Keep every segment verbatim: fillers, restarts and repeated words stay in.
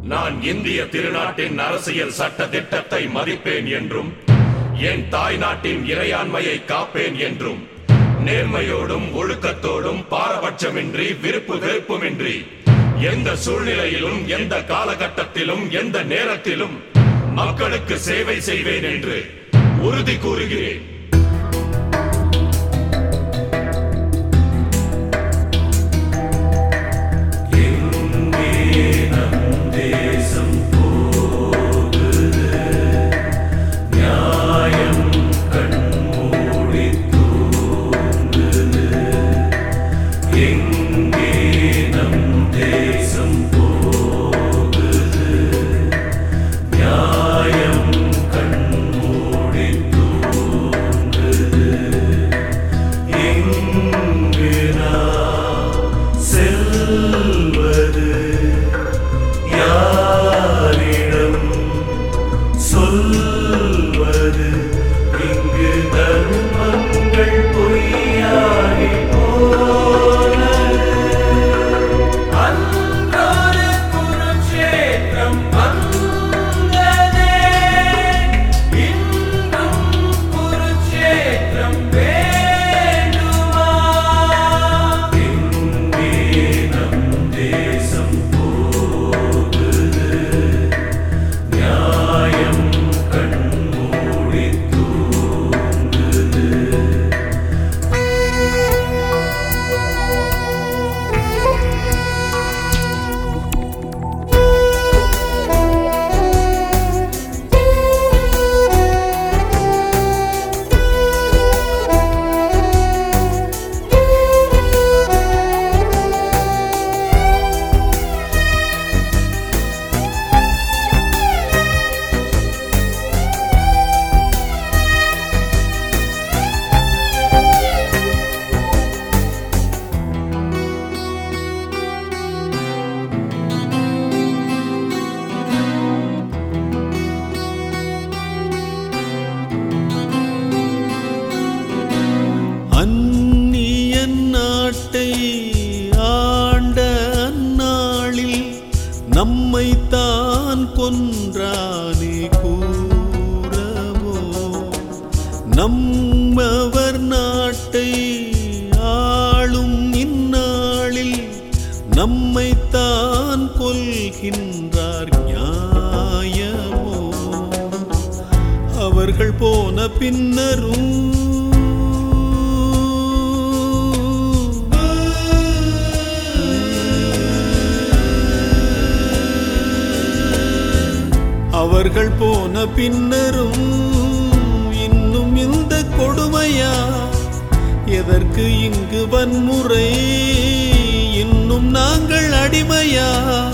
நான் இந்திய திருநாட்டின் அரசியல் சட்ட திட்டத்தை மதிப்பேன் என்றும் என் தாய் நாட்டின் இறையாண்மையை காப்பேன் என்றும் நேர்மையோடும் ஒழுக்கத்தோடும் பாரபட்சமின்றி விருப்பு வெறுப்புமின்றி எந்த சூழ்நிலையிலும் எந்த காலகட்டத்திலும் எந்த நேரத்திலும் மக்களுக்கு சேவை செய்வேன் என்று உறுதி கூறுகிறேன். நம்மைத்தான் கொன்றானே கூறவோ, நம்மவர் நாட்டை ஆளும் இந்நாளில் நம்மைத்தான் கொல்கின்றார் நியாயமோ? அவர்கள் போன பின்னரும் அவர்கள் போன பின்னரும் இன்னும் இந்த கொடுமையா? எதற்கு இங்கு வன்முறை? இன்னும் நாங்கள் அடிமையா?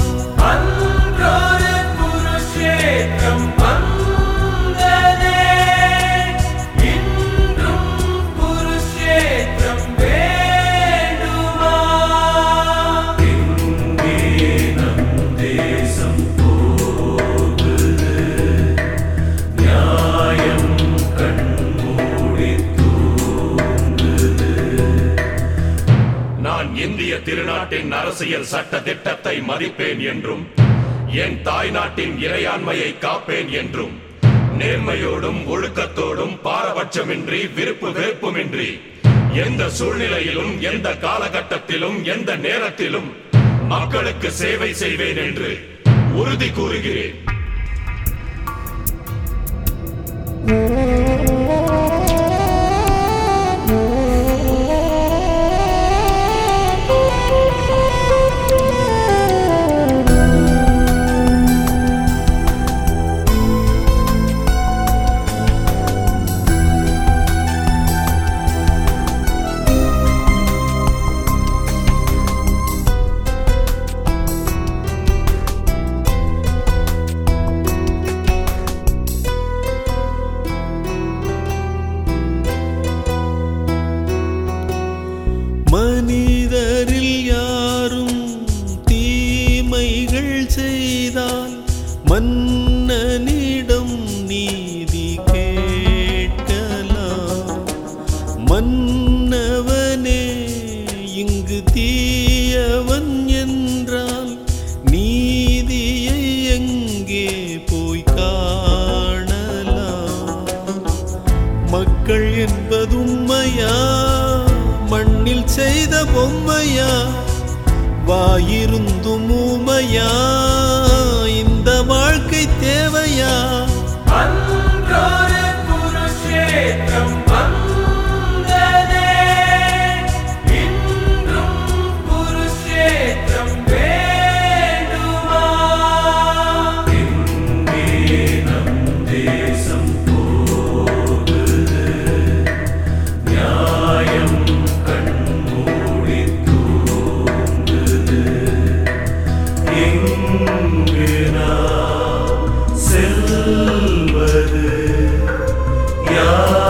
இந்திய திருநாட்டின் அரசியல் சட்ட திட்டத்தை மதிப்பேன் என்றும் என் தாய் நாட்டின் இறையாண்மையை காப்பேன் என்றும் நேர்மையோடும் ஒழுக்கத்தோடும் பாரபட்சமின்றி விருப்பு வெறுப்புமின்றி எந்த சூழ்நிலையிலும் எந்த காலகட்டத்திலும் எந்த நேரத்திலும் மக்களுக்கு சேவை செய்வேன் என்று உறுதி கூறுகிறேன். மனிதரில் யாரும் தீமைகள் செய்தால் மன்னனிடம் நீதி கேட்கலாம். மன்னவனே இங்கு தீயவன் என்றால் நீதியை வாயிருந்தும் ஊமையா, இந்த வாழ்க்கை தேவையா? அன்றொரு குருஷேத்திரம் வந்ததே, இன்றும் குருஷேத்திரம் வேண்டுமா? எங்கே நம் தேசம் போகுது, நியாயம் கண்மூடி தூங்குது. எங்கு நாம் செல்வது யார்?